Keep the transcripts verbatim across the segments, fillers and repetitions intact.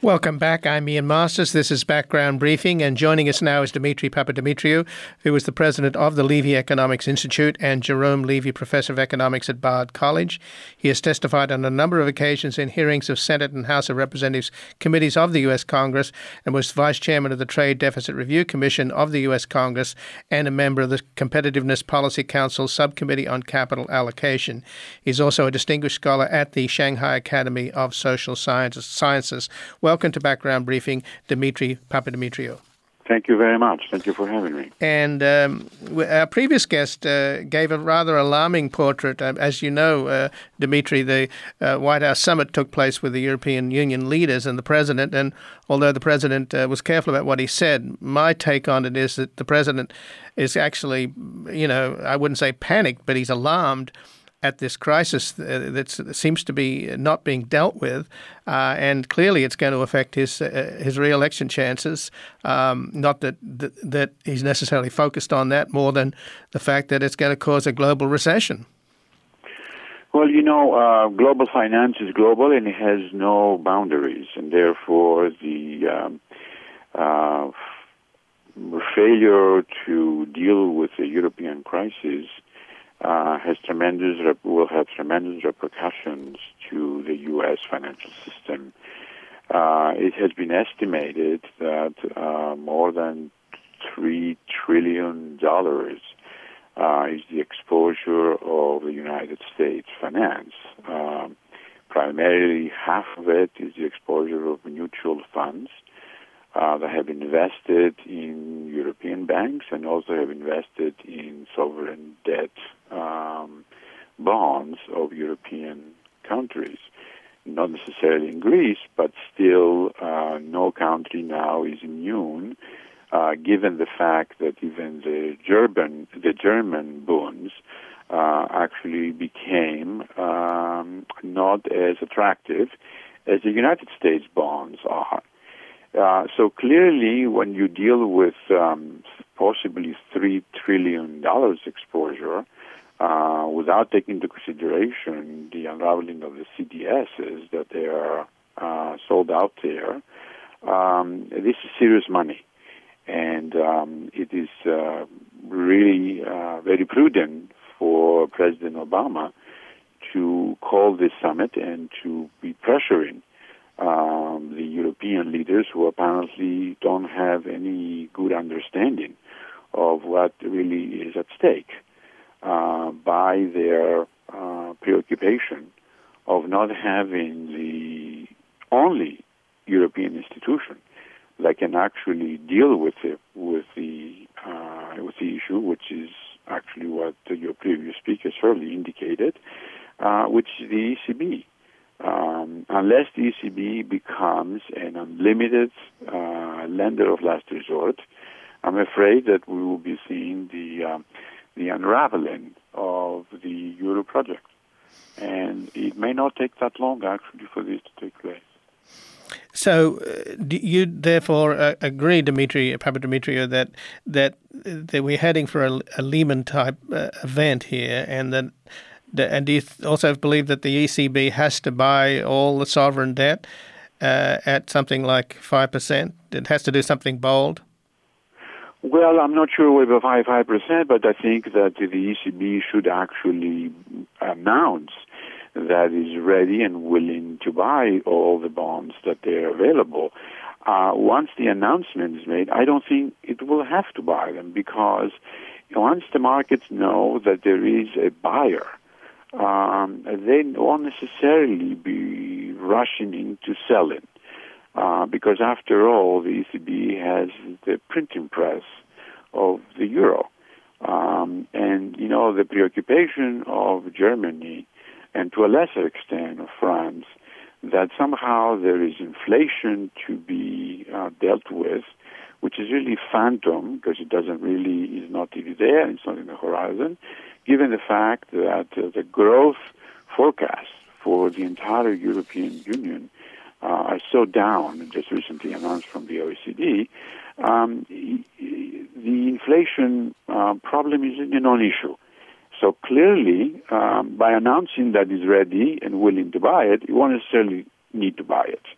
Welcome back. I'm Ian Masters. This is Background Briefing, and joining us now is Dimitri Papadimitriou, who is the president of the Levy Economics Institute and Jerome Levy Professor of Economics at Bard College. He has testified on a number of occasions in hearings of Senate and House of Representatives committees of the U S Congress, and was vice chairman of the Trade Deficit Review Commission of the U S Congress and a member of the Competitiveness Policy Council Subcommittee on Capital Allocation. He's also a distinguished scholar at the Shanghai Academy of Social Sciences. Welcome to Background Briefing, Dimitri Papadimitriou. Thank you very much. Thank you for having me. And um, our previous guest uh, gave a rather alarming portrait. Uh, as you know, uh, Dimitri, the uh, White House summit took place with the European Union leaders and the president. And although the president uh, was careful about what he said, my take on it is that the president is actually, you know, I wouldn't say panicked, but he's alarmed at this crisis that seems to be not being dealt with, uh, and clearly it's going to affect his uh, his re-election chances. Um, not that, that that he's necessarily focused on that more than the fact that it's going to cause a global recession. Well, you know, uh, global finance is global and it has no boundaries, and therefore the um, uh, failure to deal with the European crisis Uh, has tremendous will have tremendous repercussions to the U S financial system. Uh, it has been estimated that uh, more than three trillion dollars uh, is the exposure of the United States finance. Um, primarily, half of it is the exposure of mutual funds Uh, that have invested in European banks and also have invested in sovereign debt um, bonds of European countries. Not necessarily in Greece, but still uh, no country now is immune, uh, given the fact that even the German, the German bonds uh, actually became um, not as attractive as the United States bonds are. Uh, so clearly, when you deal with um, possibly three trillion dollars exposure, uh, without taking into consideration the unraveling of the C D Ss that they are uh, sold out there, um, this is serious money. And um, it is uh, really uh, very prudent for President Obama to call this summit and to be pressuring Um, the European leaders who apparently don't have any good understanding of what really is at stake uh, by their uh, preoccupation of not having the only European institution that can actually deal with it, with the uh, with the issue, which is actually what your previous speakers earlier indicated, uh, which is the E C B. Um, unless the E C B becomes an unlimited uh, lender of last resort, I'm afraid that we will be seeing the um, the unraveling of the Euro project, and it may not take that long actually for this to take place. So, uh, do you therefore uh, agree, Dimitri Papadimitriou, that that that we're heading for a, a Lehman type uh, event here, and that? And do you also believe that the E C B has to buy all the sovereign debt uh, at something like five percent? It has to do something bold? Well, I'm not sure whether five percent, but I think that the E C B should actually announce that is ready and willing to buy all the bonds that are available. Uh, once the announcement is made, I don't think it will have to buy them, because once the markets know that there is a buyer, Um, they won't necessarily be rushing into selling, uh, because after all, the E C B has the printing press of the euro. Um, and, you know, the preoccupation of Germany, and to a lesser extent of France, that somehow there is inflation to be uh, dealt with, which is really phantom, because it doesn't really, is not really there, it's not in the horizon, given the fact that uh, the growth forecast for the entire European Union uh, are so down, just recently announced from the O E C D, um, the inflation uh, problem is a non-issue. So clearly, um, by announcing that it's ready and willing to buy it, you won't necessarily need to buy it.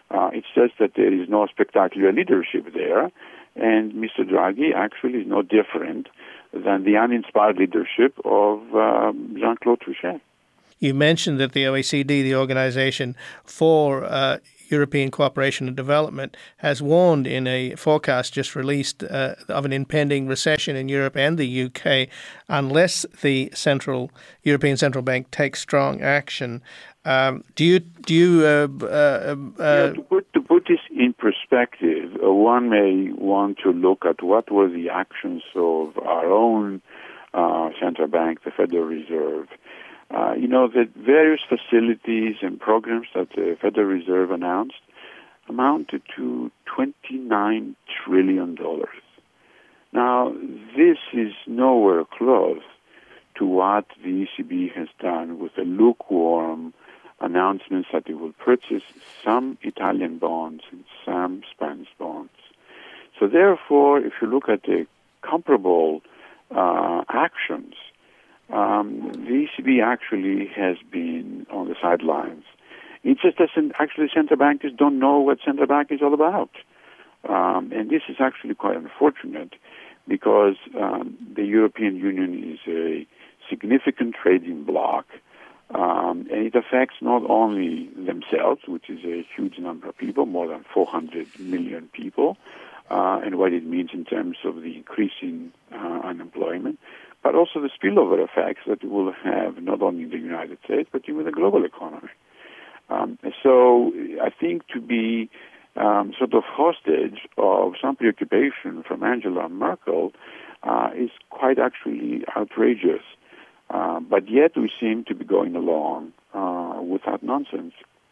Uh, it's just that there is no spectacular leadership there, and Mister Draghi actually is no different than the uninspired leadership of um, Jean-Claude Trichet. You mentioned that the O E C D, the Organization for uh, European Cooperation and Development, has warned in a forecast just released uh, of an impending recession in Europe and the U K unless the central European Central Bank takes strong action. Um, do you do you uh, uh, uh, yeah, to put to put this in perspective, uh, one may want to look at what were the actions of our own uh, central bank, the Federal Reserve. Uh, you know, the various facilities and programs that the Federal Reserve announced amounted to twenty-nine trillion dollars. Now, this is nowhere close to what the E C B has done with the lukewarm announcements that it will purchase some Italian bonds and some Spanish bonds. So therefore, if you look at the comparable uh, actions, Um, the E C B actually has been on the sidelines. It's just that actually central bankers don't know what central bank is all about. Um, and this is actually quite unfortunate because um, the European Union is a significant trading bloc, um, and it affects not only themselves, which is a huge number of people, more than four hundred million people, uh, and what it means in terms of the increasing uh, unemployment, but also the spillover effects that it will have not only in the United States, but even the global economy. Um, so I think to be um, sort of hostage of some preoccupation from Angela Merkel uh, is quite actually outrageous. Uh, but yet we seem to be going along uh, without nonsense.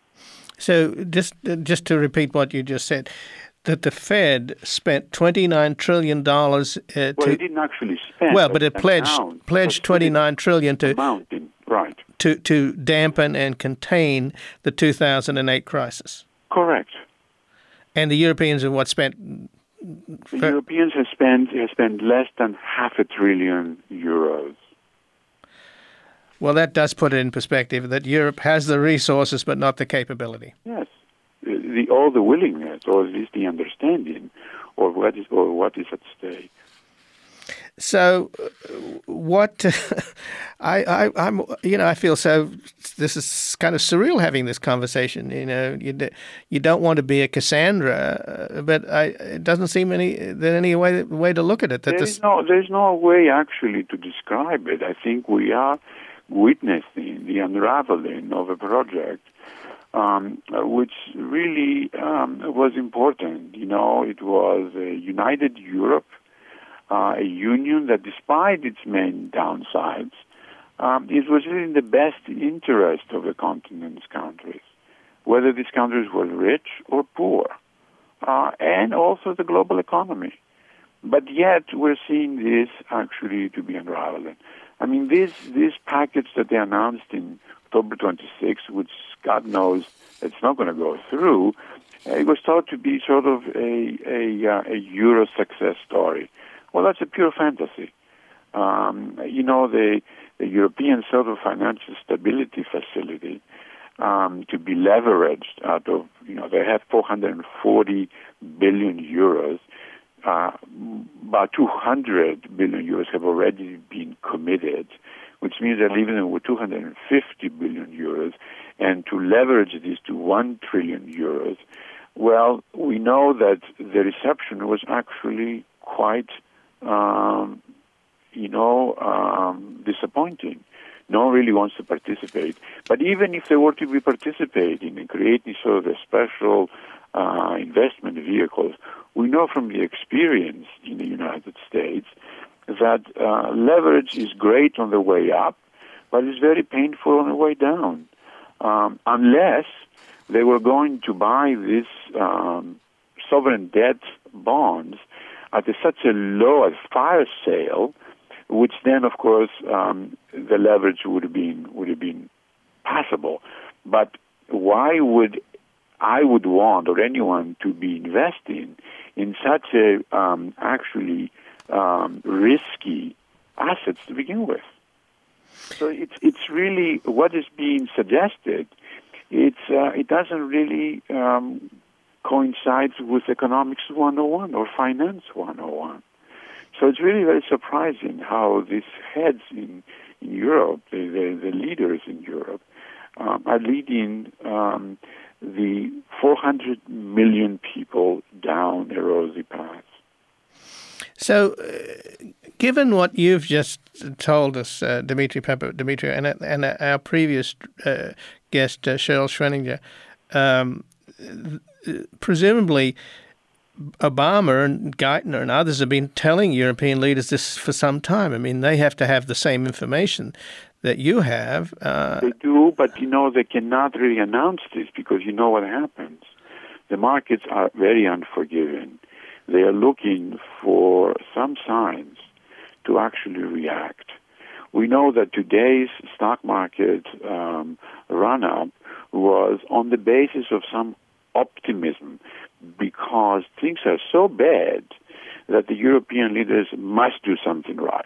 So just just to repeat what you just said, that the Fed spent twenty-nine trillion dollars uh, to... Well, it didn't actually spend. Well, but it pledged amount, pledged twenty-nine trillion dollars to, mountain, right. to, to dampen and contain the two thousand eight crisis. Correct. And the Europeans have what spent... The for, Europeans have spent, have spent less than half a trillion euros. Well, that does put it in perspective that Europe has the resources but not the capability. Yes. The, all the willingness, or at least the understanding, or what is or what is at stake. So, what I, I I'm you know I feel so. This is kind of surreal having this conversation. You know, you you don't want to be a Cassandra, but I, it doesn't seem any that any way way to look at it. That there this is no there's no way actually to describe it. I think we are witnessing the unraveling of a project. Um, which really um, was important. You know, it was a united Europe, uh, a union that, despite its main downsides, um, it was really in the best interest of the continent's countries, whether these countries were rich or poor, uh, and also the global economy. But yet, we're seeing this actually to be unraveling. I mean, this this package that they announced in October twenty-sixth, which God knows it's not going to go through, it was thought to be sort of a a, uh, a Euro success story. Well, that's a pure fantasy. Um, you know, the, the European sort of financial stability facility um, to be leveraged out of, you know, they have four hundred forty billion euros. Uh, about two hundred billion euros have already been committed, which means they're leaving them with two hundred fifty billion euros, and to leverage this to one trillion euros, well, we know that the reception was actually quite, um, you know, um, disappointing. No one really wants to participate. But even if they were to be participating and creating sort of a special uh, investment vehicles, we know from the experience in the United States that uh, leverage is great on the way up, but it's very painful on the way down. Um, unless they were going to buy this um, sovereign debt bonds at a, such a low, a fire sale, which then, of course, um, the leverage would have been would have been passable. But why would I would want or anyone to be investing in such a um, actually um, risky assets to begin with? So it's it's really what is being suggested. It's uh, it doesn't really um, coincides with Economics one oh one or Finance one oh one. So it's really very surprising how these heads in, in Europe, the, the, the leaders in Europe, um, are leading um, the four hundred million people down a rosy path. So, uh, given what you've just told us, uh, Dimitri Papadimitriou, and, and our previous uh, guest, uh, Cheryl Schwenninger, um, presumably Obama and Geithner and others have been telling European leaders this for some time. I mean, they have to have the same information that you have. Uh, they do, but, you know, they cannot really announce this because you know what happens. The markets are very unforgiving. They are looking for some signs to actually react. We know that today's stock market um, run-up was on the basis of some optimism because things are so bad that the European leaders must do something right.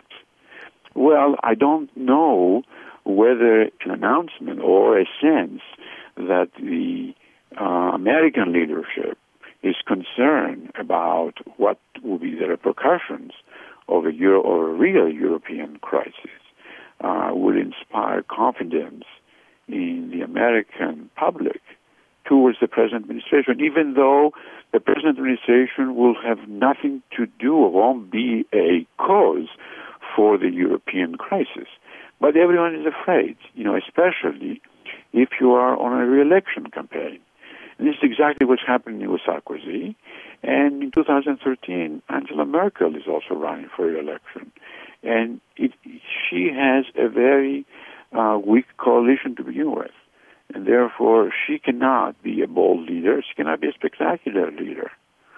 Well, I don't know whether an announcement or a sense that the uh, American leadership is concerned about what will be the repercussions of a, Euro, or a real European crisis uh, will inspire confidence in the American public towards the present administration, even though the present administration will have nothing to do or won't be a cause for the European crisis. But everyone is afraid, you know, especially if you are on a re-election campaign. And this is exactly what's happening with Sarkozy. And in two thousand thirteen, Angela Merkel is also running for re-election. And it, she has a very uh, weak coalition to begin with. And therefore, she cannot be a bold leader. She cannot be a spectacular leader.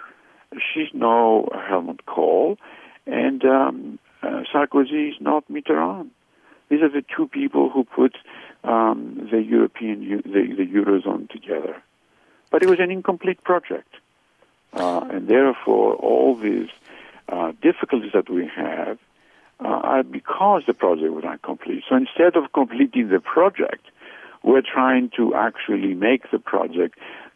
She's no Helmut Kohl. And um, uh, Sarkozy is not Mitterrand. These are the two people who put um, the European, the, the Eurozone together. But it was an incomplete project. Uh, and therefore, all these uh, difficulties that we have uh, are because the project was not complete. So instead of completing the project, we're trying to actually make the project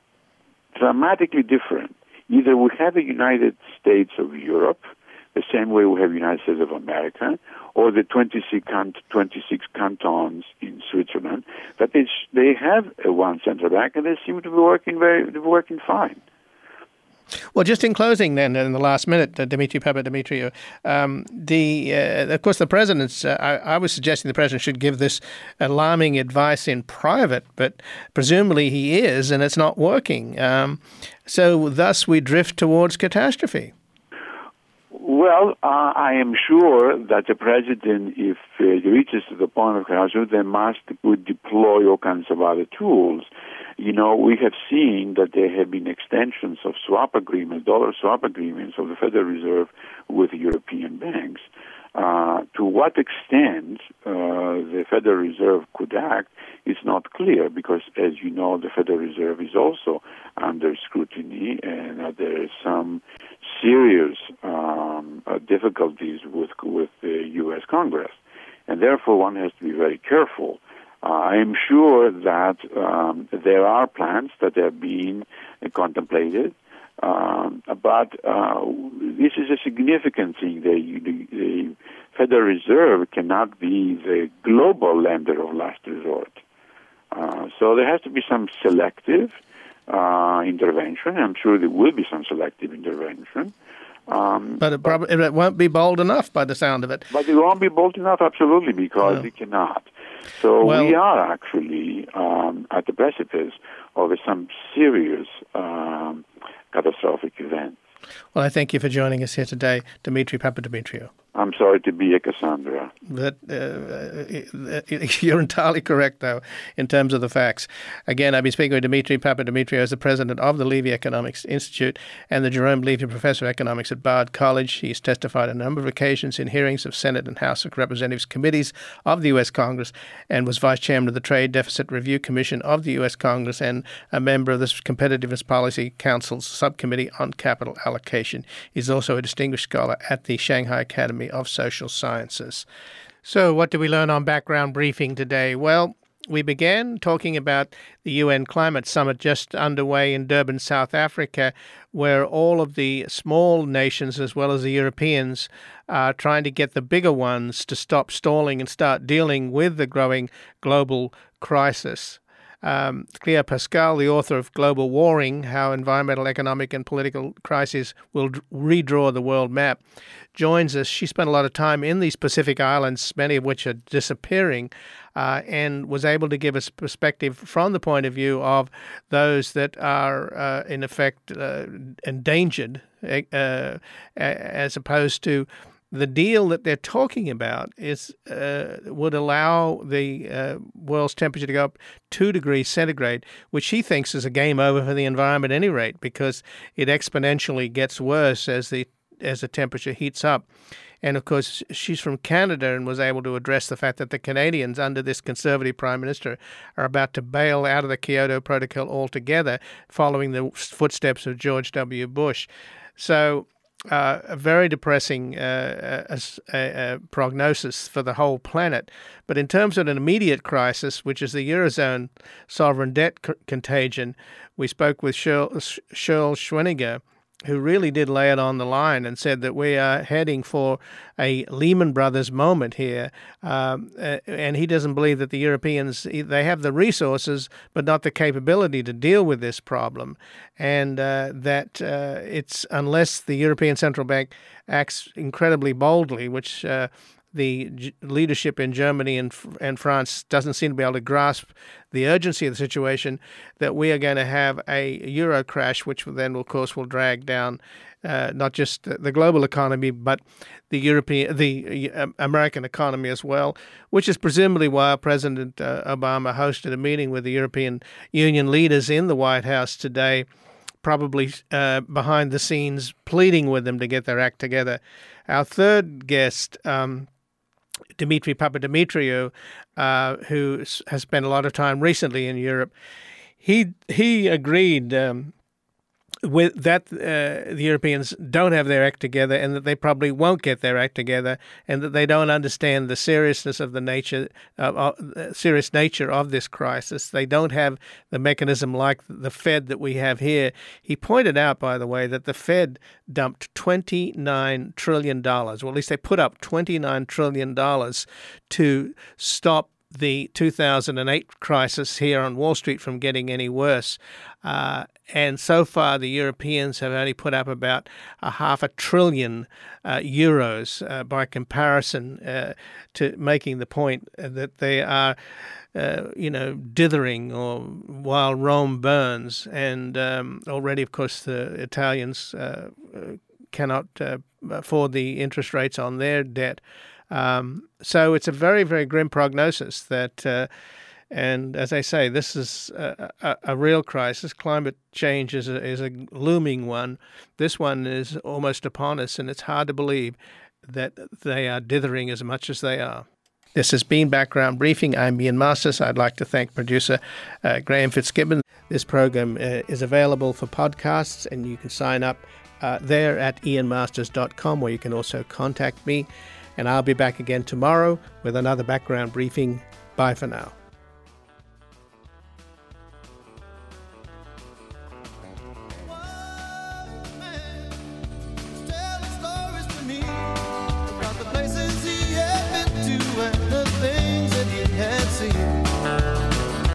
dramatically different. Either we have a United States of Europe, the same way we have the United States of America, or the twenty-six, twenty-six cantons in Switzerland, that they, they have a one central bank and they seem to be working very, working fine. Well, just in closing then, in the last minute, uh, Dimitri Papadimitriou, um, the, uh, of course, the president's, uh, I, I was suggesting the president should give this alarming advice in private, but presumably he is, and it's not working. Um, so thus we drift towards catastrophe. Well, uh, I am sure that the president, if uh, he reaches to the point of catastrophe, they must would deploy all kinds of other tools. You know, we have seen that there have been extensions of swap agreements, dollar swap agreements of the Federal Reserve with European banks. Uh, to what extent uh, the Federal Reserve could act is not clear because, as you know, the Federal Reserve is also under scrutiny and uh, there is some serious um, uh, difficulties with, with the U S Congress. And therefore, one has to be very careful. Uh, I am sure that um, there are plans that are being uh, contemplated, um, but uh, this is a significant thing. The, the, the Federal Reserve cannot be the global lender of last resort. Uh, so there has to be some selective uh, intervention. I'm sure there will be some selective intervention. Um, but, it, prob- it won't be bold enough by the sound of it. But it won't be bold enough, absolutely, because no. it cannot. So well, we are actually um, at the precipice of some serious um, catastrophic events. Well, I thank you for joining us here today, Dimitri Papadimitriou. I'm sorry to be a Cassandra. That, uh, you're entirely correct, though, in terms of the facts. Again, I've been speaking with Dimitri Papadimitriou as the president of the Levy Economics Institute and the Jerome Levy Professor of Economics at Bard College. He's testified on a number of occasions in hearings of Senate and House of Representatives committees of the U S Congress and was vice chairman of the Trade Deficit Review Commission of the U S Congress and a member of the Competitiveness Policy Council's Subcommittee on Capital Allocation. He's also a distinguished scholar at the Shanghai Academy of Social Sciences. So what did we learn on Background Briefing today? Well, we began talking about the U N Climate Summit just underway in Durban, South Africa, where all of the small nations as well as the Europeans are trying to get the bigger ones to stop stalling and start dealing with the growing global crisis. Um, Claire Pascal, the author of Global Warming, How Environmental, Economic and Political Crises Will D- Redraw the World Map, joins us. She spent a lot of time in these Pacific islands, many of which are disappearing, uh, and was able to give us perspective from the point of view of those that are, uh, in effect, uh, endangered, uh, as opposed to the deal that they're talking about is uh, would allow the uh, world's temperature to go up two degrees centigrade, which he thinks is a game over for the environment at any rate, because it exponentially gets worse as the as the temperature heats up. And of course, she's from Canada and was able to address the fact that the Canadians, under this Conservative Prime Minister, are about to bail out of the Kyoto Protocol altogether, following the footsteps of George W. Bush. So Uh, a very depressing uh, uh, uh, prognosis for the whole planet. But in terms of an immediate crisis, which is the Eurozone sovereign debt c- contagion, we spoke with Cheryl, Cheryl Schwiniger, who really did lay it on the line and said that we are heading for a Lehman Brothers moment here. Um, uh, and he doesn't believe that the Europeans, they have the resources, but not the capability to deal with this problem. And uh, that uh, it's, unless the European Central Bank acts incredibly boldly, which uh, the G- leadership in Germany and, and France doesn't seem to be able to grasp the urgency of the situation, that we are going to have a euro crash, which then, of course, will drag down uh, not just the global economy, but the European, the uh, American economy as well, which is presumably why President uh, Obama hosted a meeting with the European Union leaders in the White House today, probably uh, behind the scenes pleading with them to get their act together. Our third guest, um, Dimitri Papadimitriou, uh, who has spent a lot of time recently in Europe, he he agreed um, with that uh, the Europeans don't have their act together, and that they probably won't get their act together, and that they don't understand the seriousness of the nature, uh, uh, serious nature of this crisis. They don't have the mechanism like the Fed that we have here. He pointed out, by the way, that the Fed dumped twenty-nine trillion dollars, well, at least they put up twenty-nine trillion dollars to stop the two thousand eight crisis here on Wall Street from getting any worse. Uh, and so far, the Europeans have only put up about a half a trillion uh, euros uh, by comparison, uh, to making the point that they are, uh, you know, dithering or while Rome burns. And um, already, of course, the Italians uh, cannot uh, afford the interest rates on their debt. Um, so it's a very, very grim prognosis that, uh, and as I say, this is a, a, a real crisis. Climate change is a, is a looming one. This one is almost upon us, and it's hard to believe that they are dithering as much as they are. This has been Background Briefing. I'm Ian Masters. I'd like to thank producer uh, Graham Fitzgibbon. This program uh, is available for podcasts, and you can sign up uh, there at ian masters dot com, where you can also contact me. And I'll be back again tomorrow with another Background Briefing. Bye for now.